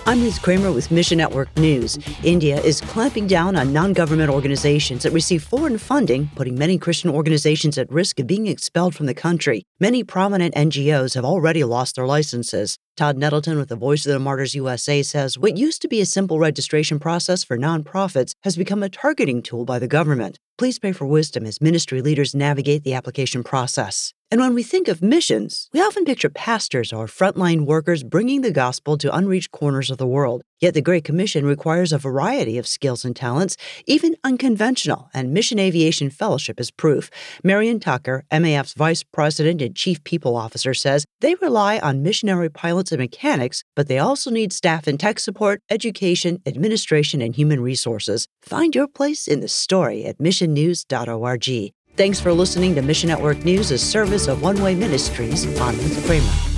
I'm Liz Kramer with Mission Network News. India is clamping down on non-government organizations that receive foreign funding, putting many Christian organizations at risk of being expelled from the country. Many prominent NGOs have already lost their licenses. Todd Nettleton with the Voice of the Martyrs USA says what used to be a simple registration process for nonprofits has become a targeting tool by the government. Please pray for wisdom as ministry leaders navigate the application process. And when we think of missions, we often picture pastors or frontline workers bringing the gospel to unreached corners of the world. Yet the Great Commission requires a variety of skills and talents, even unconventional, and Mission Aviation Fellowship is proof. Marion Tucker, MAF's Vice President and Chief People Officer, says they rely on missionary pilots and mechanics, but they also need staff in tech support, education, administration, and human resources. Find your place in the story at missionnews.org. Thanks for listening to Mission Network News, a service of One Way Ministries. I'm Liz Kramer.